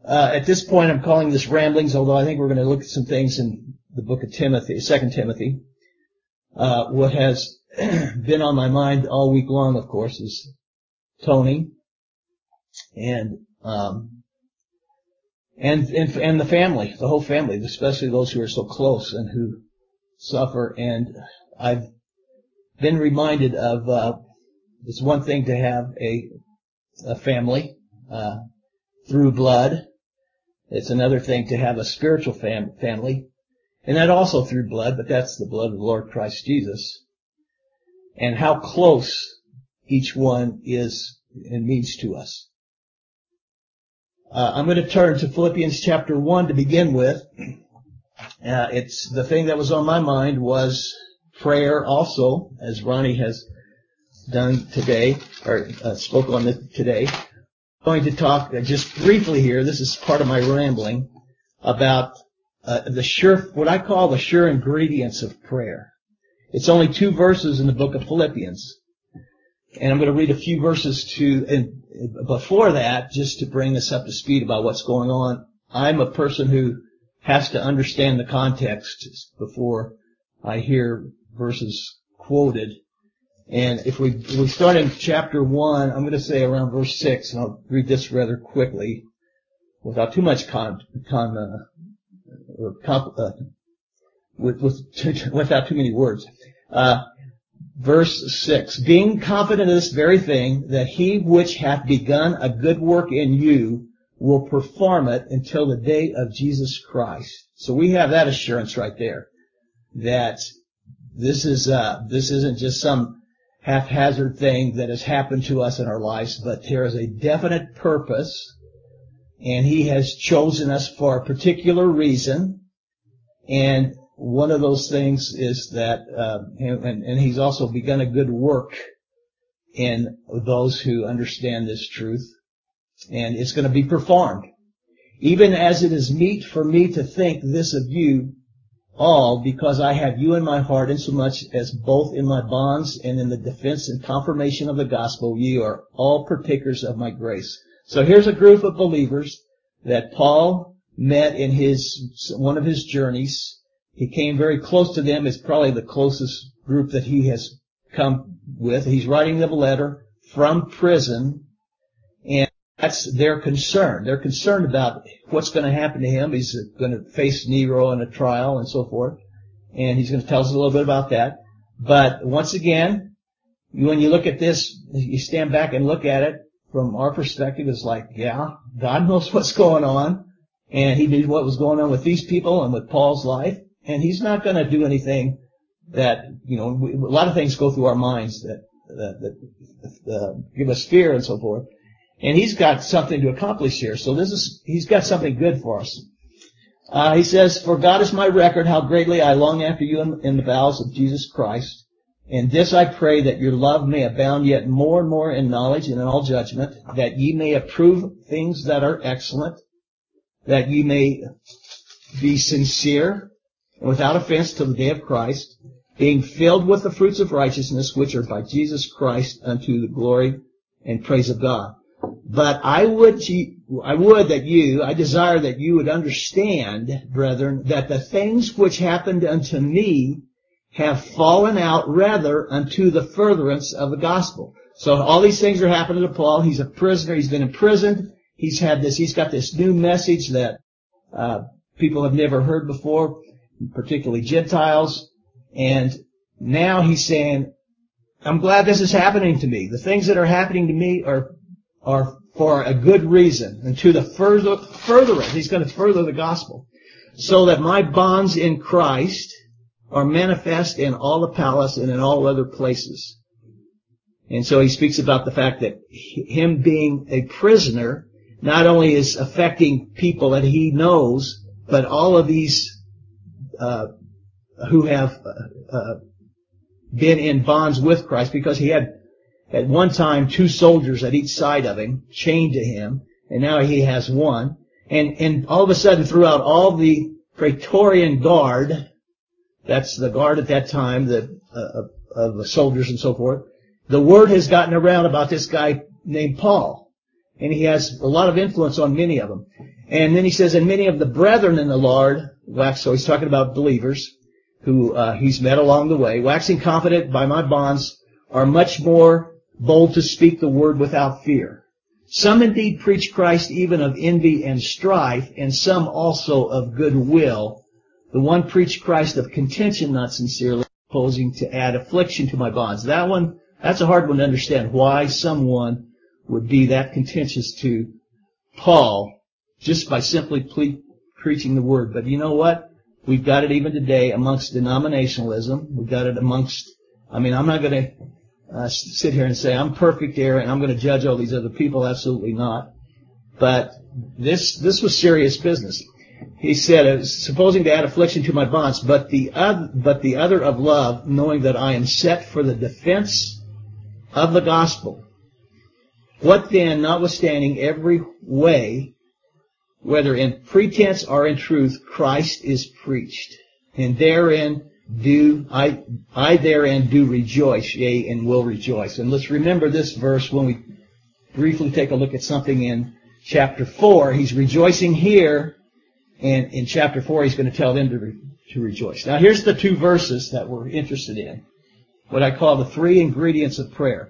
At this point, I'm calling this ramblings, although I think we're going to look at some things in the book of Timothy, 2 Timothy. What has been on my mind all week long, of course, is Tony and the family, the whole family, especially those who are so close and who suffer. And I've been reminded of it's one thing to have a family through blood. It's another thing to have a spiritual family, and that also through blood, but that's the blood of the Lord Christ Jesus. And how close each one is and means to us. I'm going to turn to Philippians chapter 1 to begin with. It's the thing that was on my mind was prayer also, as Ronnie has done today, or spoke on it today. I'm going to talk just briefly here, this is part of my rambling, about what I call the sure ingredients of prayer. It's only 2 verses in the book of Philippians. And I'm going to read a few verses before that, just to bring us up to speed about what's going on. I'm a person who has to understand the context before I hear verses quoted. And if we start in chapter 1, I'm going to say around verse 6, and I'll read this rather quickly, without too much without too many words. Verse 6, being confident of this very thing, that he which hath begun a good work in you will perform it until the day of Jesus Christ. So we have that assurance right there, that this isn't just some haphazard thing that has happened to us in our lives, but there is a definite purpose, and he has chosen us for a particular reason. And one of those things is that, and he's also begun a good work in those who understand this truth, and it's going to be performed. Even as it is meet for me to think this of you all, because I have you in my heart, insomuch as both in my bonds and in the defense and confirmation of the gospel, ye are all partakers of my grace. So here's a group of believers that Paul met in one of his journeys. He came very close to them. It's probably the closest group that he has come with. He's writing them a letter from prison, and that's their concern. They're concerned about what's going to happen to him. He's going to face Nero in a trial and so forth, and he's going to tell us a little bit about that. But once again, when you look at this, you stand back and look at it from our perspective, it's like, yeah, God knows what's going on, and he knew what was going on with these people and with Paul's life. And he's not going to do anything that, a lot of things go through our minds that give us fear and so forth. And he's got something to accomplish here. So he's got something good for us. He says, for God is my record, how greatly I long after you in the bowels of Jesus Christ. And this I pray, that your love may abound yet more and more in knowledge and in all judgment, that ye may approve things that are excellent, that ye may be sincere, without offense till the day of Christ, being filled with the fruits of righteousness, which are by Jesus Christ unto the glory and praise of God. But I desire that you would understand, brethren, that the things which happened unto me have fallen out rather unto the furtherance of the gospel. So all these things are happening to Paul. He's a prisoner. He's been imprisoned. He's got this new message that people have never heard before, particularly Gentiles. And now he's saying, I'm glad this is happening to me. The things that are happening to me are for a good reason, and to the furtherance. He's going to further the gospel, so that my bonds in Christ are manifest in all the palace and in all other places. And so he speaks about the fact that him being a prisoner not only is affecting people that he knows, but all of these who have been in bonds with Christ, because he had at one time 2 soldiers at each side of him, chained to him, and now he has one. And all of a sudden, throughout all the Praetorian Guard, that's the guard at that time of the soldiers and so forth, the word has gotten around about this guy named Paul. And he has a lot of influence on many of them. And then he says, and many of the brethren in the Lord, so he's talking about believers who he's met along the way, waxing confident by my bonds, are much more bold to speak the word without fear. Some indeed preach Christ even of envy and strife, and some also of good will. The one preached Christ of contention, not sincerely, opposing to add affliction to my bonds. That's a hard one to understand, why someone would be that contentious to Paul just by simply preaching the word. But you know what? We've got it even today amongst denominationalism. We've got it amongst, I'm not going to sit here and say I'm perfect here and I'm going to judge all these other people. Absolutely not. But this was serious business. He said, supposing to add affliction to my bonds, but the other of love, knowing that I am set for the defense of the gospel. What then, notwithstanding every way, whether in pretense or in truth, Christ is preached, and therein I therein do rejoice, yea, and will rejoice. And let's remember this verse when we briefly take a look at something in chapter 4. He's rejoicing here, and in chapter 4 he's going to tell them to rejoice. Now here's the two verses that we're interested in, what I call the three ingredients of prayer.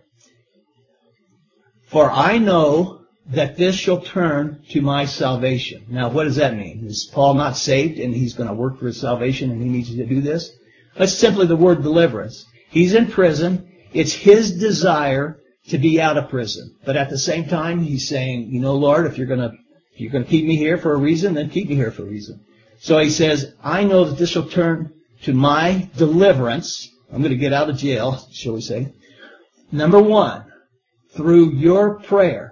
For I know that this shall turn to my salvation. Now, what does that mean? Is Paul not saved and he's going to work for his salvation and he needs to do this? That's simply the word deliverance. He's in prison. It's his desire to be out of prison. But at the same time, he's saying, Lord, if you're going to keep me here for a reason, then keep me here for a reason. So he says, I know that this shall turn to my deliverance. I'm going to get out of jail, shall we say. Number one, through your prayer.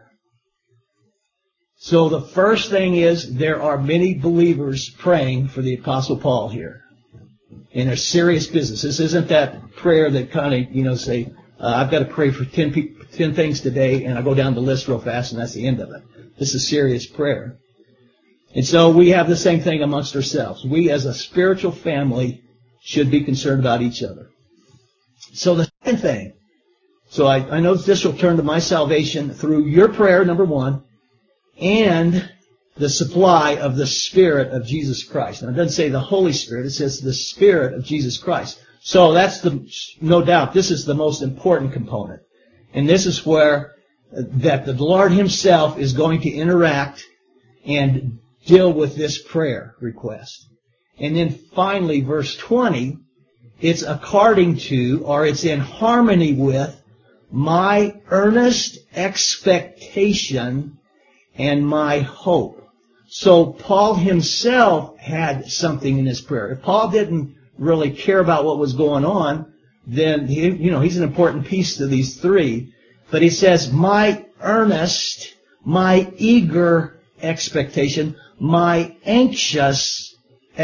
So the first thing is there are many believers praying for the Apostle Paul here. In a serious business. This isn't that prayer that kind of, say, I've got to pray for 10 things today, and I go down the list real fast, and that's the end of it. This is serious prayer. And so we have the same thing amongst ourselves. We as a spiritual family should be concerned about each other. So the second thing, so I know this will turn to my salvation through your prayer, number one, and the supply of the Spirit of Jesus Christ. Now, it doesn't say the Holy Spirit. It says the Spirit of Jesus Christ. So that's no doubt, this is the most important component. And this is where that the Lord Himself is going to interact and deal with this prayer request. And then finally, verse 20, it's according to, or it's in harmony with, my earnest expectation and my hope. So Paul himself had something in his prayer. If Paul didn't really care about what was going on, then he's an important piece to these three. But he says, my earnest, my eager expectation, my anxious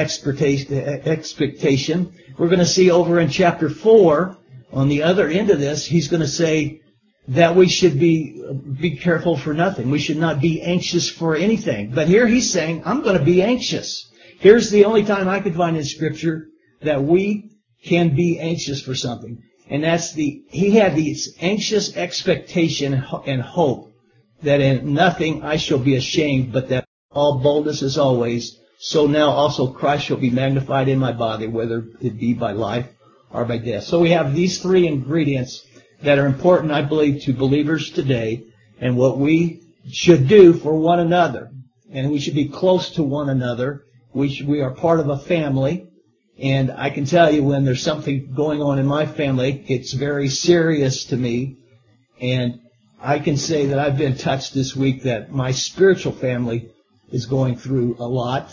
expectation. We're going to see over in chapter 4, on the other end of this, he's going to say that we should be careful for nothing. We should not be anxious for anything. But here he's saying, I'm going to be anxious. Here's the only time I could find in Scripture that we can be anxious for something. And that's he had this anxious expectation and hope that in nothing I shall be ashamed, but that all boldness as always, so now also Christ shall be magnified in my body, whether it be by life or by death. So we have these three ingredients that are important, I believe, to believers today, and what we should do for one another. And we should be close to one another. We are part of a family. And I can tell you when there's something going on in my family, it's very serious to me. And I can say that I've been touched this week that my spiritual family is going through a lot.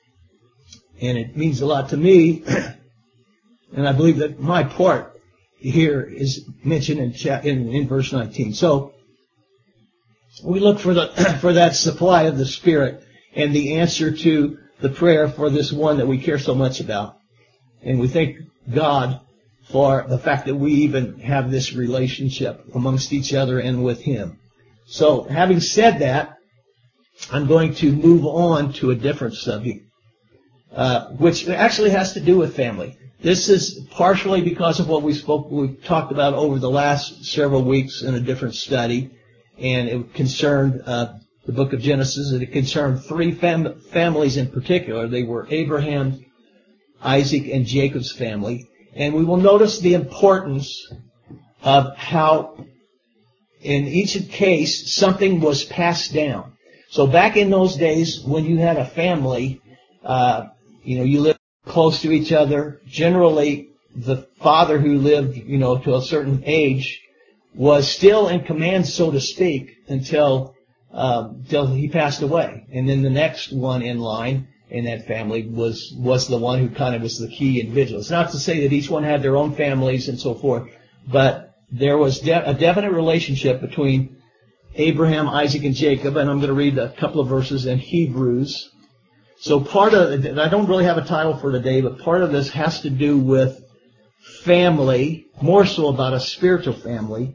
And it means a lot to me. And I believe that my part here is mentioned in verse 19. So we look for that supply of the Spirit and the answer to the prayer for this one that we care so much about. And we thank God for the fact that we even have this relationship amongst each other and with Him. So having said that, I'm going to move on to a different subject, which actually has to do with family. This is partially because of what we talked about over the last several weeks in a different study, and it concerned the book of Genesis, and it concerned three families in particular. They were Abraham, Isaac, and Jacob's family. And we will notice the importance of how in each case something was passed down. So back in those days when you had a family, you lived close to each other. Generally, the father who lived, to a certain age was still in command, so to speak, until he passed away. And then the next one in line in that family was the one who kind of was the key individual. It's not to say that each one had their own families and so forth, but there was a definite relationship between Abraham, Isaac, and Jacob, and I'm going to read a couple of verses in Hebrews. So I don't really have a title for today, but part of this has to do with family, more so about a spiritual family,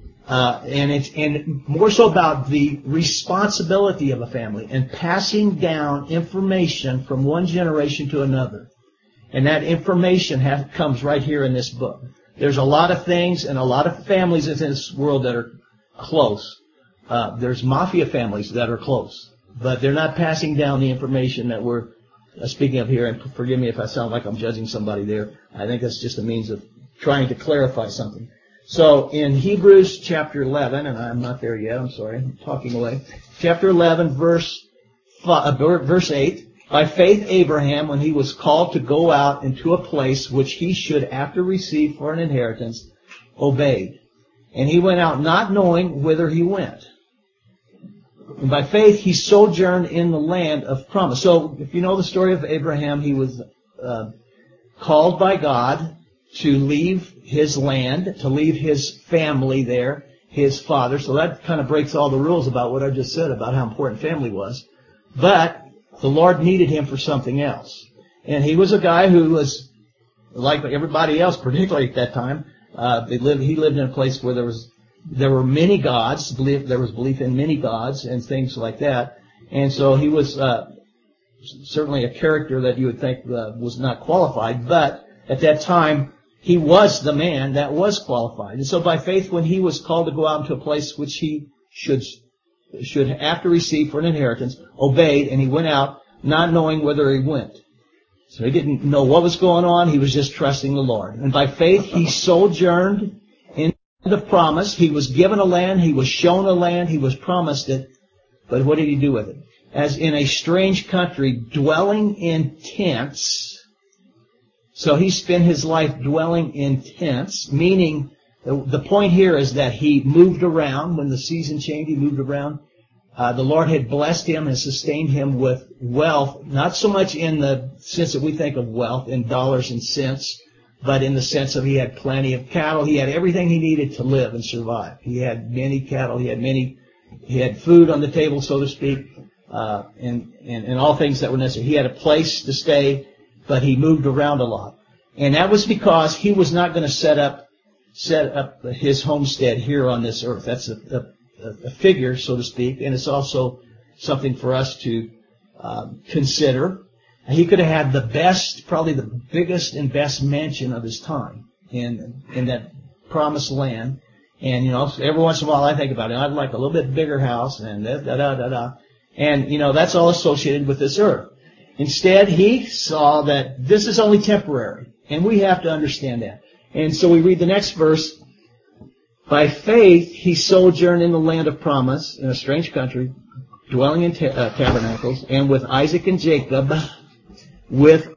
and more so about the responsibility of a family and passing down information from one generation to another. And that information comes right here in this book. There's a lot of things and a lot of families in this world that are close. There's mafia families that are close, but they're not passing down the information that we're speaking of here. And forgive me if I sound like I'm judging somebody there. I think that's just a means of trying to clarify something. So in Hebrews chapter 11, and I'm not there yet, I'm sorry, I'm talking away. Chapter 11, verse 8. By faith Abraham, when he was called to go out into a place which he should after receive for an inheritance, obeyed. And he went out not knowing whither he went. And by faith he sojourned in the land of promise. So if you know the story of Abraham, he was called by God to leave his land, to leave his family there, his father. So that kind of breaks all the rules about what I just said about how important family was. But the Lord needed him for something else. And he was a guy who was like everybody else, particularly at that time. He lived in a place where there were many gods. There was belief in many gods and things like that. And so he was certainly a character that you would think was not qualified. But at that time, he was the man that was qualified. And so by faith, when he was called to go out into a place which he should after receive for an inheritance, obeyed, and he went out not knowing whither he went. So he didn't know what was going on. He was just trusting the Lord. And by faith, he sojourned in the promise. He was given a land. He was shown a land. He was promised it. But what did he do with it? As in a strange country, dwelling in tents. So he spent his life dwelling in tents, meaning the point here is that he moved around. When the season changed, he moved around. The Lord had blessed him and sustained him with wealth, not so much in the sense that we think of wealth in dollars and cents, but in the sense of he had plenty of cattle. He had everything he needed to live and survive. He had many cattle. He had food on the table, so to speak, and all things that were necessary. He had a place to stay, but he moved around a lot. And that was because he was not going to set up his homestead here on this earth. That's a figure, so to speak, and it's also something for us to consider. He could have had the best, probably the biggest and best mansion of his time in that promised land. And, every once in a while I think about it. I'd like a little bit bigger house and da-da-da-da-da. And, that's all associated with this earth. Instead, he saw that this is only temporary, and we have to understand that. And so we read the next verse. By faith, he sojourned in the land of promise, in a strange country, dwelling in tabernacles, and with Isaac and Jacob, the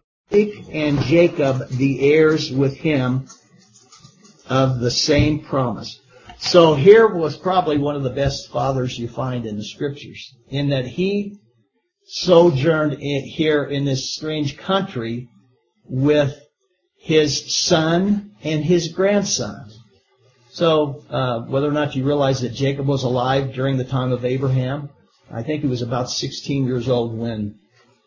heirs with him of the same promise. So here was probably one of the best fathers you find in the Scriptures, in that he sojourned here in this strange country with his son and his grandson. So whether or not you realize that Jacob was alive during the time of Abraham, I think he was about 16 years old when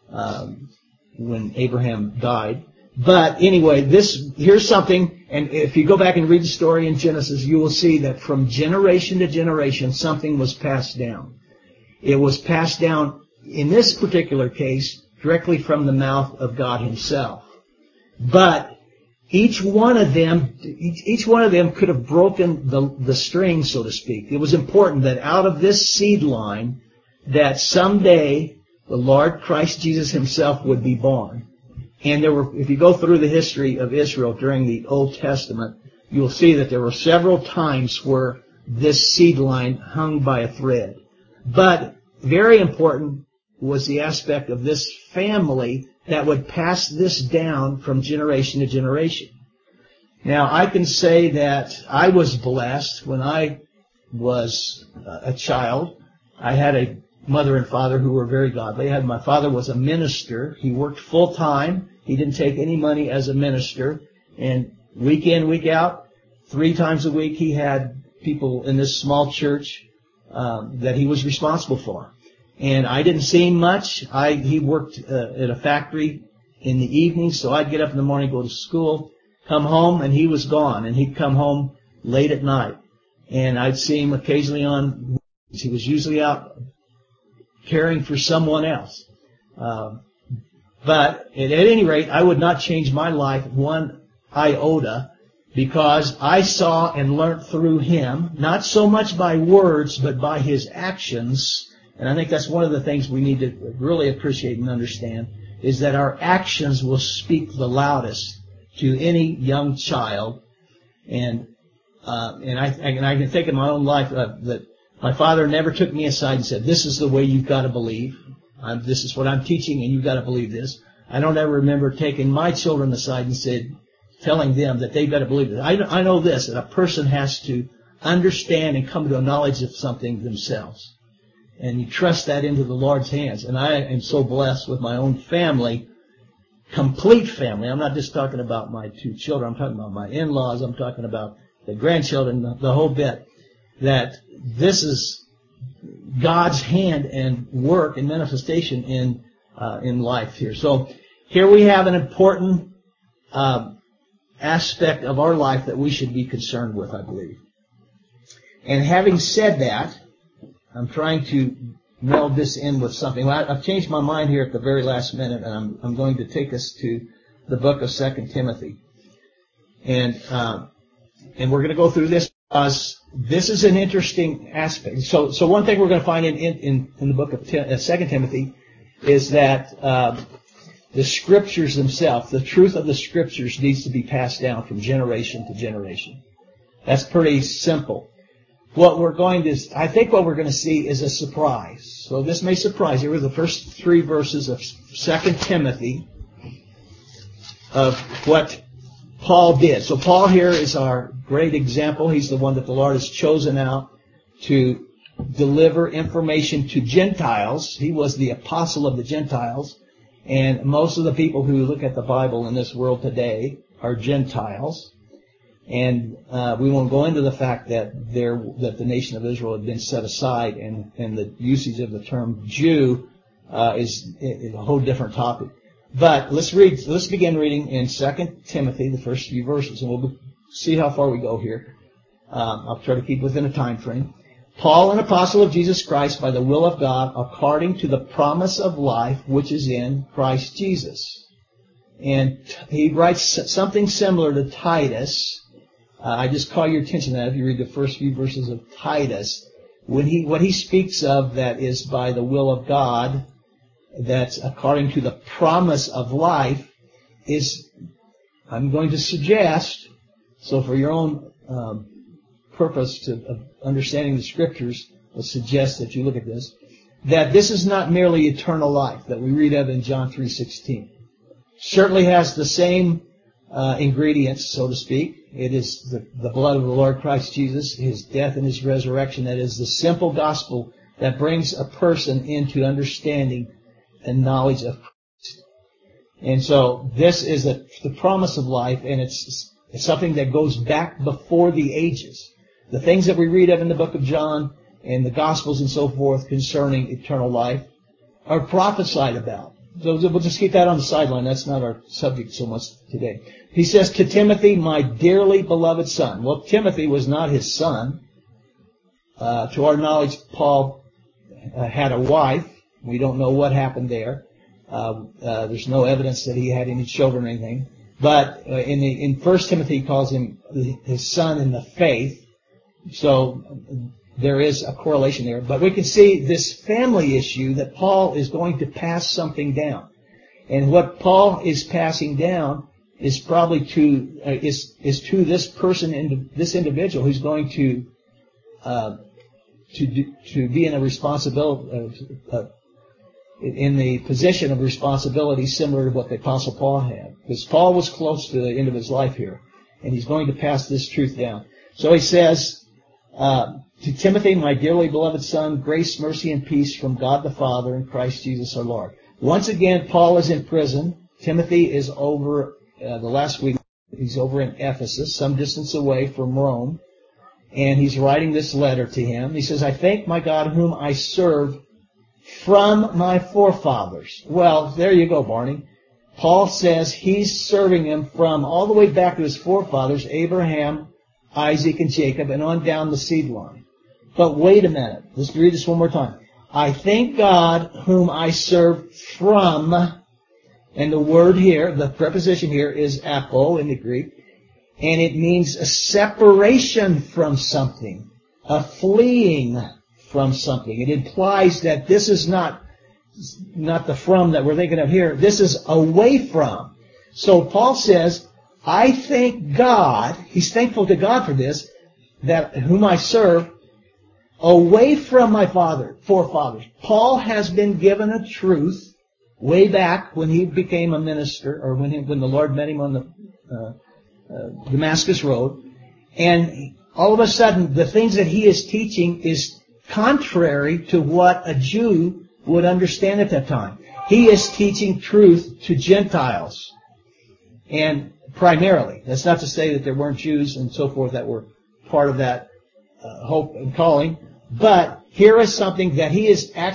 Abraham died. But anyway, here's something, and if you go back and read the story in Genesis, you will see that from generation to generation, something was passed down. It was passed down, in this particular case, directly from the mouth of God Himself. But each one of them could have broken the string, so to speak. It was important that out of this seed line, that someday the Lord Christ Jesus himself would be born. And if you go through the history of Israel during the Old Testament, you'll see that there were several times where this seed line hung by a thread. But very important was the aspect of this family that would pass this down from generation to generation. Now, I can say that I was blessed when I was a child. I had a mother and father who were very godly. My father was a minister. He worked full time. He didn't take any money as a minister. And week in, week out, 3 times a week, he had people in this small church that he was responsible for. And I didn't see him much. He worked at a factory in the evening, so I'd get up in the morning, go to school, come home, and he was gone. And he'd come home late at night. And I'd see him occasionally on, he was usually out caring for someone else. But at any rate, I would not change my life one iota, because I saw and learned through him, not so much by words, but by his actions. And I think that's one of the things we need to really appreciate and understand, is that our actions will speak the loudest to any young child. And I can think in my own life that my father never took me aside and said, "This is the way you've got to believe. This is what I'm teaching, and you've got to believe this." I don't ever remember taking my children aside and telling them that they've got to believe it. I know this, that a person has to understand and come to a knowledge of something themselves. And you trust that into the Lord's hands. And I am so blessed with my own family, complete family. I'm not just talking about my 2 children. I'm talking about my in-laws. I'm talking about the grandchildren, the whole bit. That this is God's hand and work and manifestation in life here. So here we have an important aspect of our life that we should be concerned with, I believe. And having said that, I'm trying to meld this in with something. Well, I've changed my mind here at the very last minute, and I'm going to take us to the book of 2 Timothy. And we're going to go through this because this is an interesting aspect. So one thing we're going to find in the book of 2 Timothy is that the Scriptures themselves, the truth of the Scriptures, needs to be passed down from generation to generation. That's pretty simple. I think what we're going to see is a surprise. So this may surprise you. We're the first 3 verses of 2 Timothy of what Paul did. So Paul here is our great example. He's the one that the Lord has chosen out to deliver information to Gentiles. He was the apostle of the Gentiles. And most of the people who look at the Bible in this world today are Gentiles. And we won't go into the fact that the nation of Israel had been set aside, and the usage of the term Jew is a whole different topic. But let's begin reading in 2 Timothy, the first few verses, and we'll see how far we go here. I'll try to keep within a time frame. Paul, an apostle of Jesus Christ, by the will of God, according to the promise of life which is in Christ Jesus. And he writes something similar to Titus. I just call your attention to that if you read the first few verses of Titus. What he speaks of that is by the will of God, that's according to the promise of life, is, I'm going to suggest, so for your own purpose of understanding the Scriptures, I'll suggest that you look at this, that this is not merely eternal life that we read of in John 3:16. Certainly has the same ingredients, so to speak. It is the blood of the Lord Christ Jesus, His death and His resurrection. That is the simple gospel that brings a person into understanding and knowledge of Christ. And so this is the promise of life, and it's something that goes back before the ages. The things that we read of in the book of John and the Gospels and so forth concerning eternal life are prophesied about. So we'll just keep that on the sideline. That's not our subject so much today. He says, to Timothy, my dearly beloved son. Well, Timothy was not his son. To our knowledge, Paul had a wife. We don't know what happened there. There's no evidence that he had any children or anything. But in 1 Timothy, he calls him his son in the faith. So there is a correlation there. But we can see this family issue that Paul is going to pass something down. And what Paul is passing down is probably to this person, this individual who's going to be in a responsibility, in the position of responsibility similar to what the Apostle Paul had. Because Paul was close to the end of his life here, and he's going to pass this truth down. So he says, to Timothy, my dearly beloved son, grace, mercy, and peace from God the Father and Christ Jesus our Lord. Once again, Paul is in prison. Timothy is over, the last week, he's over in Ephesus, some distance away from Rome. And he's writing this letter to him. He says, I thank my God whom I serve from my forefathers. Well, there you go, Barney. Paul says he's serving him from all the way back to his forefathers, Abraham, Isaac, and Jacob, and on down the seed line. But wait a minute. Let's read this one more time. I thank God whom I serve from, and the word here, the preposition here is apo in the Greek, and it means a separation from something, a fleeing from something. It implies that this is not the from that we're thinking of here. This is away from. So Paul says, I thank God, he's thankful to God for this, that whom I serve, away from my forefathers. Paul has been given a truth way back when he became a minister, or when the Lord met him on the Damascus Road, and all of a sudden the things that he is teaching is contrary to what a Jew would understand at that time. He is teaching truth to Gentiles, and primarily. That's not to say that there weren't Jews and so forth that were part of that hope and calling, but here is something that he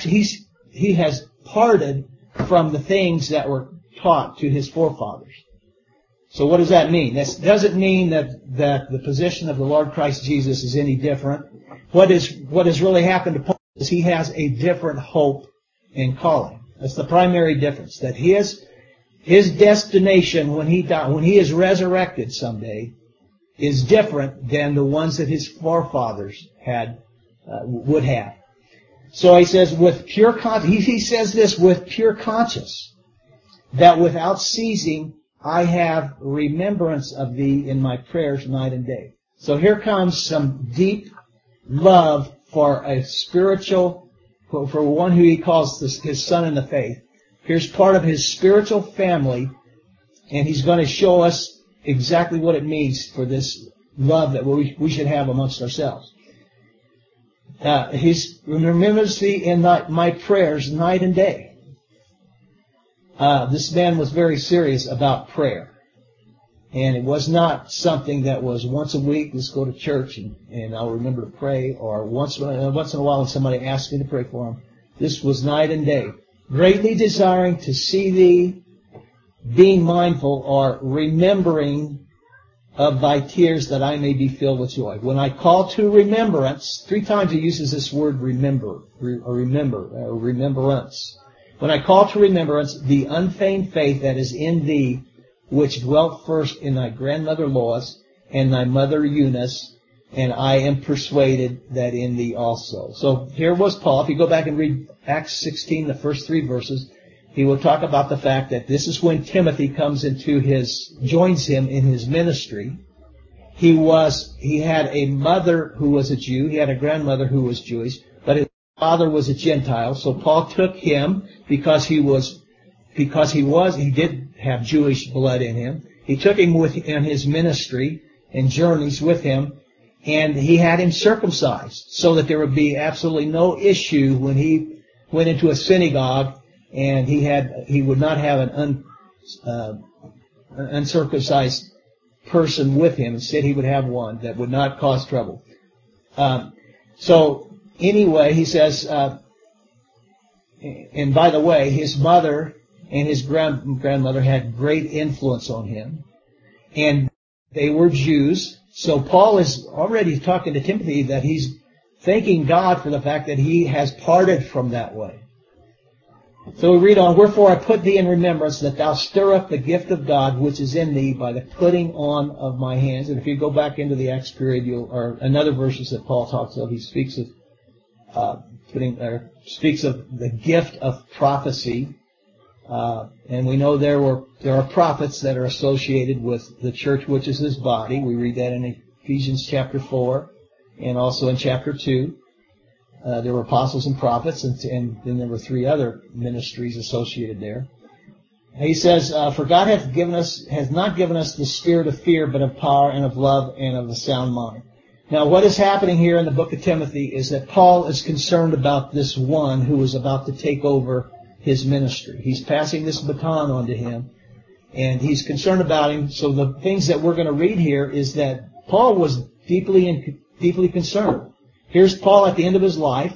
has parted from the things that were taught to his forefathers. So what does that mean? That doesn't mean that the position of the Lord Christ Jesus is any different. What has really happened to Paul is he has a different hope and calling. That's the primary difference. That his destination when he is resurrected someday is different than the ones that his forefathers would have. So he says with pure conscience, he says this with pure conscience, that without ceasing I have remembrance of thee in my prayers night and day. So here comes some deep love for a spiritual, for one who he calls his son in the faith. Here's part of his spiritual family, and he's going to show us exactly what it means for this love that we should have amongst ourselves. He remembers thee in my prayers night and day. This man was very serious about prayer. And it was not something that was once a week, let's go to church and I'll remember to pray, or once in a while when somebody asked me to pray for him. This was night and day. Greatly desiring to see thee, being mindful or remembering of thy tears that I may be filled with joy. When I call to remembrance, 3 times he uses this word remembrance. When I call to remembrance the unfeigned faith that is in thee, which dwelt first in thy grandmother Lois and thy mother Eunice, and I am persuaded that in thee also. So here was Paul. If you go back and read Acts 16, the first 3 verses, he will talk about the fact that this is when Timothy joins him in his ministry. He had a mother who was a Jew. He had a grandmother who was Jewish, but his father was a Gentile. So Paul took him because he did have Jewish blood in him. He took him in his ministry and journeys with him, and he had him circumcised so that there would be absolutely no issue when he went into a synagogue and he would not have an uncircumcised person with him. Instead, he would have one that would not cause trouble. So anyway, he says, and by the way, his mother and his grandmother had great influence on him, and they were Jews. So Paul is already talking to Timothy that he's thanking God for the fact that he has parted from that way. So we read on, "Wherefore I put thee in remembrance that thou stir up the gift of God which is in thee by the putting on of my hands." And if you go back into the Acts period, or another verses that Paul talks of, he speaks of speaks of the gift of prophecy. And we know there are prophets that are associated with the church, which is his body. We read that in Ephesians chapter 4 and also in chapter 2. There were apostles and prophets, and then there were 3 other ministries associated there. He says, "For God has not given us the spirit of fear, but of power and of love and of a sound mind." Now, what is happening here in the book of Timothy is that Paul is concerned about this one who is about to take over his ministry. He's passing this baton on to him, and he's concerned about him. So the things that we're going to read here is that Paul was deeply concerned. Here's Paul at the end of his life.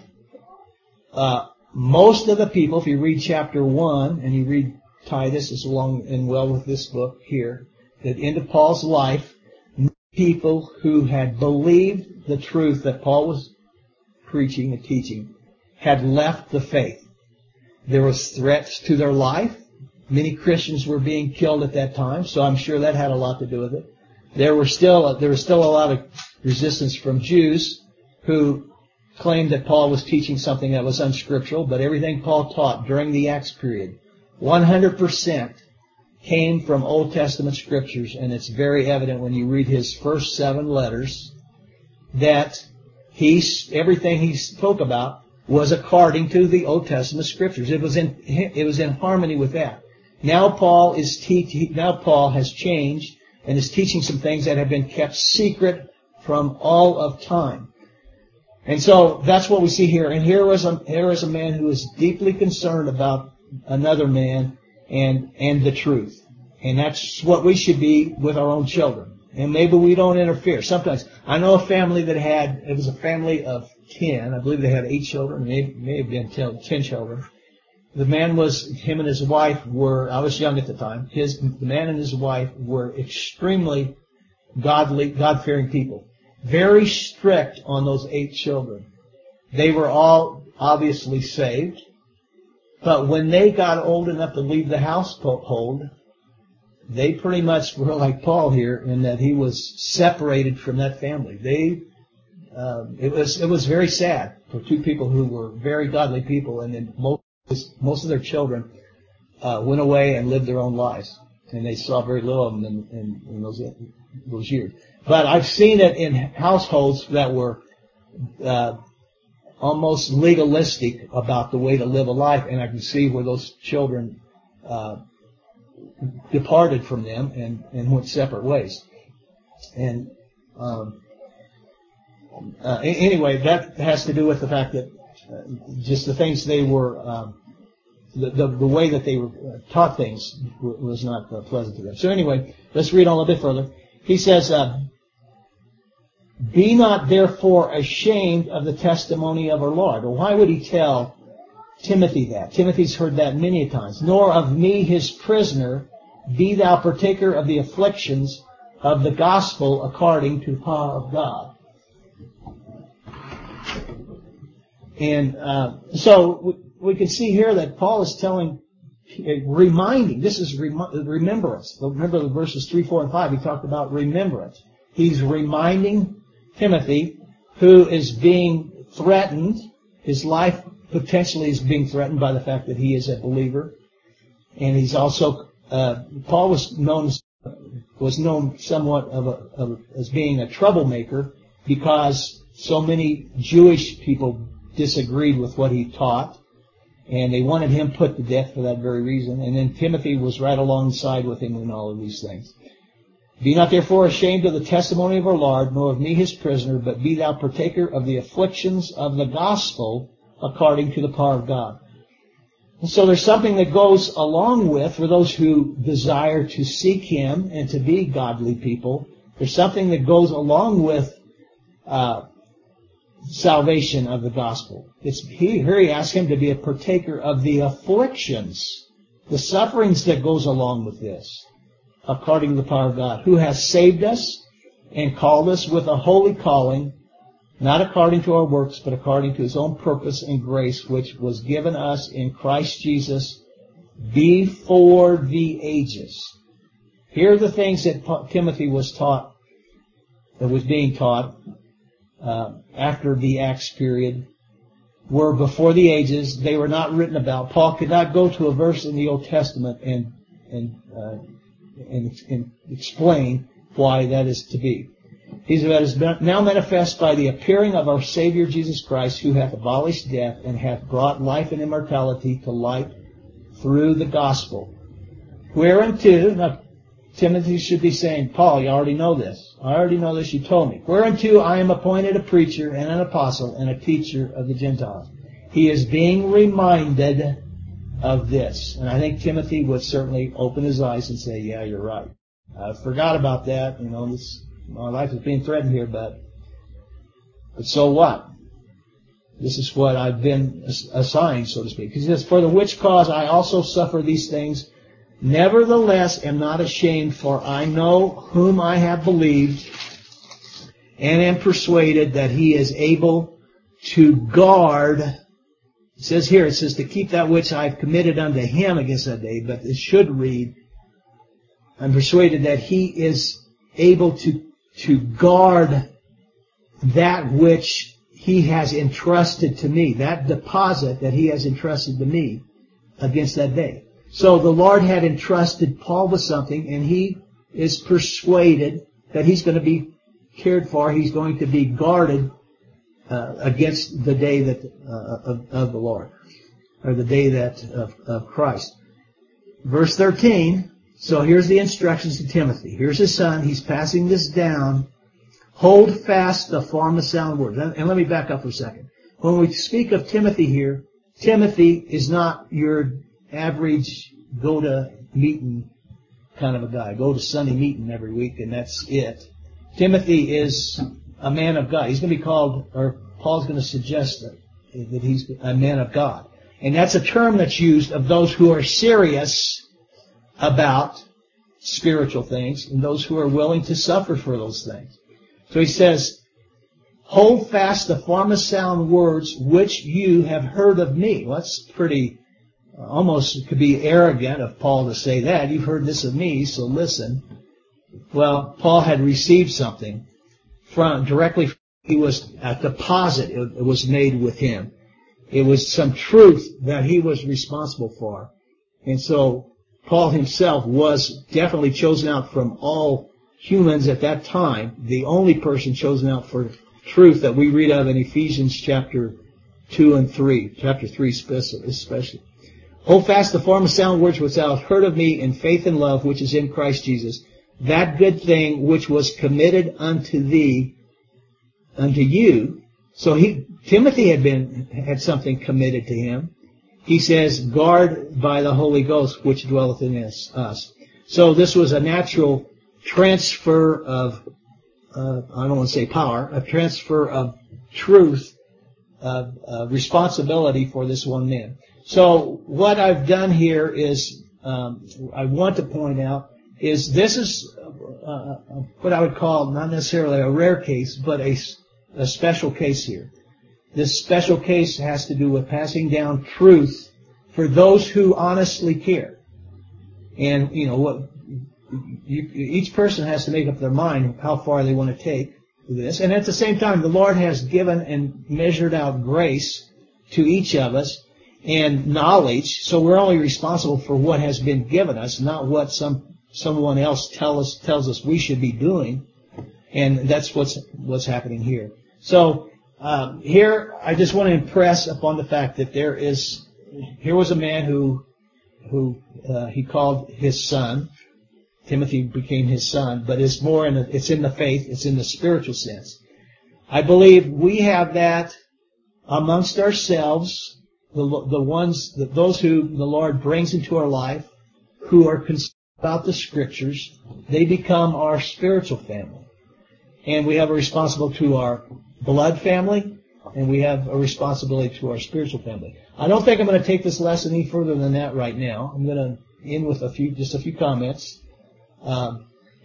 Most of the people, if you read chapter 1 and you read Titus, is along and well with this book here, at the end of Paul's life, people who had believed the truth that Paul was preaching and teaching had left the faith. There was threats to their life. Many Christians were being killed at that time, so I'm sure that had a lot to do with it. There was still a lot of resistance from Jews who claimed that Paul was teaching something that was unscriptural, but everything Paul taught during the Acts period, 100% came from Old Testament scriptures, and it's very evident when you read his first 7 letters that everything he spoke about was according to the Old Testament scriptures. It was in harmony with that. Now Paul has changed and is teaching some things that have been kept secret from all of time. And so that's what we see here. And here is a man who is deeply concerned about another man and the truth. And that's what we should be with our own children. And maybe we don't interfere. Sometimes, I know a family it was a family of 10. I believe they had 8 children. May have been 10 children. Him and his wife were, I was young at the time, the man and his wife were extremely godly, God-fearing people. Very strict on those 8 children. They were all obviously saved. But when they got old enough to leave the household, they pretty much were like Paul here in that he was separated from that family. It was very sad for 2 people who were very godly people, and then most of their children went away and lived their own lives, and they saw very little of them in those years. But I've seen it in households that were almost legalistic about the way to live a life, and I can see where those children departed from them and went separate ways. And anyway, that has to do with the fact that just the things they were, the way that they were taught things was not pleasant to them. So anyway, let's read on a little bit further. He says, "Be not therefore ashamed of the testimony of our Lord." Well, why would he tell Timothy that? Timothy's heard that many times. "Nor of me his prisoner, be thou partaker of the afflictions of the gospel according to the power of God." And so we can see here that Paul is reminding, this is remembrance. Remember the verses 3, 4, and 5, he talked about remembrance. He's reminding Timothy, who is being threatened, his life potentially is being threatened by the fact that he is a believer. And he's also, Paul was known somewhat as being a troublemaker because so many Jewish people disagreed with what he taught, and they wanted him put to death for that very reason. And then Timothy was right alongside with him in all of these things. "Be not therefore ashamed of the testimony of our Lord, nor of me his prisoner, but be thou partaker of the afflictions of the gospel according to the power of God." And so there's something that goes along with, for those who desire to seek him and to be godly people, there's something that goes along with salvation of the gospel. Here he asks him to be a partaker of the afflictions, the sufferings that goes along with this, according to the power of God, who has saved us and called us with a holy calling, not according to our works, but according to His own purpose and grace, which was given us in Christ Jesus before the ages. Here are the things that Timothy was taught, that was being taught after the Acts period, were before the ages. They were not written about. Paul could not go to a verse in the Old Testament and explain why that is to be. He said, "That is now manifest by the appearing of our Savior Jesus Christ, who hath abolished death and hath brought life and immortality to light through the gospel. Whereunto," now Timothy should be saying, "Paul, you already know this. I already know this. You told me. Whereunto I am appointed a preacher and an apostle and a teacher of the Gentiles." He is being reminded of this. And I think Timothy would certainly open his eyes and say, "Yeah, you're right. I forgot about that. My life is being threatened here, but so what? This is what I've been assigned, so to speak." He says, "For the which cause I also suffer these things. Nevertheless am not ashamed, for I know whom I have believed, and am persuaded that He is able to guard." It says here, to keep that which I have committed unto Him against that day, but it should read, "I'm persuaded that He is able to guard that which He has entrusted to me," that deposit that He has entrusted to me against that day. So the Lord had entrusted Paul with something, and he is persuaded that he's going to be cared for. He's going to be guarded against the day that of the Lord, or the day that of Christ. Verse 13. So here's the instructions to Timothy. Here's his son. He's passing this down. "Hold fast the form of sound words." And let me back up for a second. When we speak of Timothy here, Timothy is not your average go to meeting kind of a guy. Go to Sunday meeting every week and that's it. Timothy is a man of God. He's going to be called, or Paul's going to suggest that he's a man of God. And that's a term that's used of those who are serious about spiritual things and those who are willing to suffer for those things. So he says, "Hold fast the form of sound words which you have heard of me." Well, that's pretty, almost could be arrogant of Paul to say that. "You've heard this of me, so listen." Well, Paul had received something directly. He was a deposit. It was made with him. It was some truth that he was responsible for. And so Paul himself was definitely chosen out from all humans at that time, the only person chosen out for truth that we read of in Ephesians chapter 2 and 3, chapter 3 especially. "Hold fast the form of sound words which thou hast heard of me in faith and love which is in Christ Jesus, that good thing which was committed unto you." So Timothy had something committed to him. He says, "Guard by the Holy Ghost which dwelleth in us." So this was a natural transfer of, I don't want to say power, a transfer of truth, of responsibility for this one man. So what I've done here is, I want to point out, is this is what I would call not necessarily a rare case, but a special case here. This special case has to do with passing down truth for those who honestly care. And, each person has to make up their mind how far they want to take this. And at the same time, the Lord has given and measured out grace to each of us and knowledge. So we're only responsible for what has been given us, not what someone else tells us we should be doing. And that's what's happening here. So here I just want to impress upon the fact that here was a man who he called his son. Timothy became his son, but it's in the faith, it's in the spiritual sense. I believe we have that amongst ourselves, those who the Lord brings into our life, who are concerned about the Scriptures. They become our spiritual family. And we have a responsibility to our blood family, and we have a responsibility to our spiritual family. I don't think I'm going to take this lesson any further than that right now. I'm going to end with just a few comments.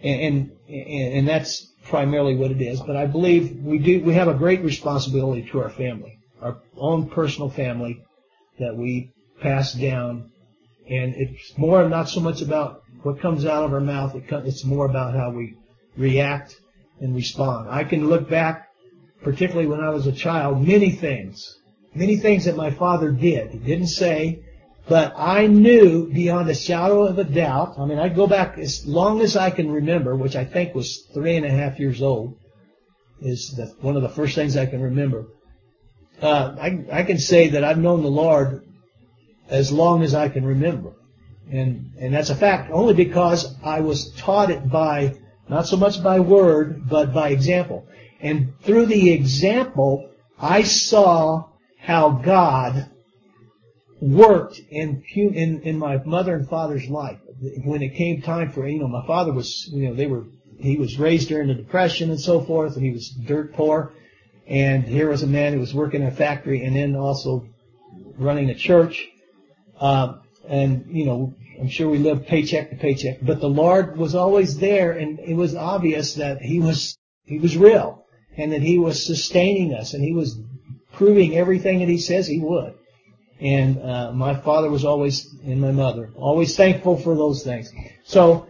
And that's primarily what it is. But I believe we have a great responsibility to our family, our own personal family that we pass down. And it's more, not so much about what comes out of our mouth, it's more about how we react and respond. I can look back, particularly when I was a child, many things that my father did. He didn't say, but I knew beyond a shadow of a doubt. I mean, I go back as long as I can remember, which I think was 3.5 years old, is one of the first things I can remember. I can say that I've known the Lord as long as I can remember. And that's a fact, only because I was taught it by, not so much by word, but by example. And through the example, I saw how God worked in my mother and father's life. When it came time for, my father was, he was raised during the Depression and so forth, and he was dirt poor. And here was a man who was working in a factory and then also running a church. I'm sure we lived paycheck to paycheck, but the Lord was always there, and it was obvious that He was real, and that He was sustaining us, and He was proving everything that He says He would. And my father was always, and my mother, always thankful for those things. So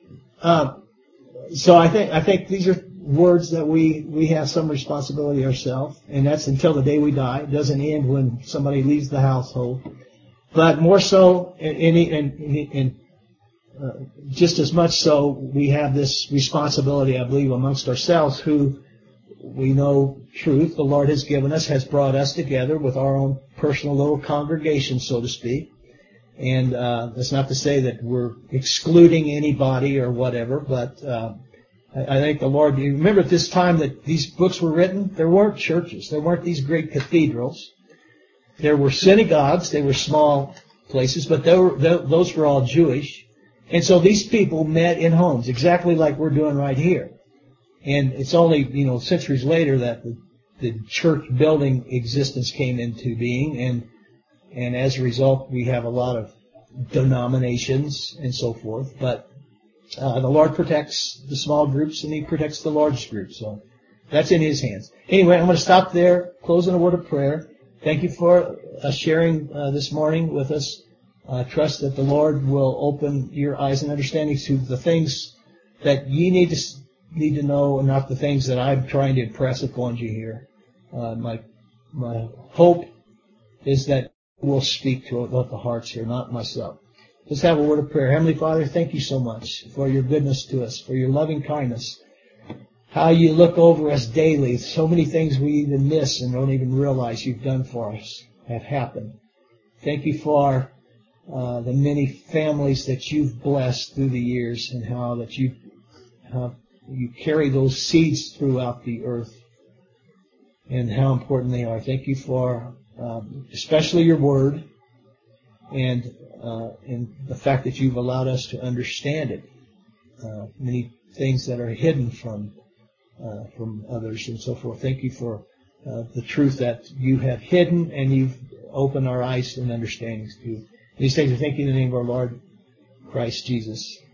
I think these are words that we have some responsibility ourselves, and that's until the day we die. It doesn't end when somebody leaves the household. But more so, and just as much so, we have this responsibility, I believe, amongst ourselves who we know truth the Lord has given us, has brought us together with our own personal little congregation, so to speak. And that's not to say that we're excluding anybody or whatever, but I think the Lord, you remember at this time that these books were written, there weren't churches, there weren't these great cathedrals. There were synagogues, they were small places, but those were all Jewish. And so these people met in homes, exactly like we're doing right here. And it's only, centuries later that the church building existence came into being, and as a result we have a lot of denominations and so forth. But the Lord protects the small groups and He protects the large groups. So that's in His hands. Anyway, I'm going to stop there, close in a word of prayer. Thank you for sharing this morning with us. Trust that the Lord will open your eyes and understanding to the things that you need to know, and not the things that I'm trying to impress upon you here. My hope is that we'll speak to the hearts here, not myself. Let's have a word of prayer. Heavenly Father, thank you so much for your goodness to us, for your loving kindness. How you look over us daily. So many things we even miss and don't even realize you've done for us have happened. Thank you for the many families that you've blessed through the years, and how that you carry those seeds throughout the earth, and how important they are. Thank you for especially your word, and the fact that you've allowed us to understand it. Many things that are hidden from others and so forth. Thank you for the truth that you have hidden, and you've opened our eyes and understandings to. These things I thank you in the name of our Lord Christ Jesus.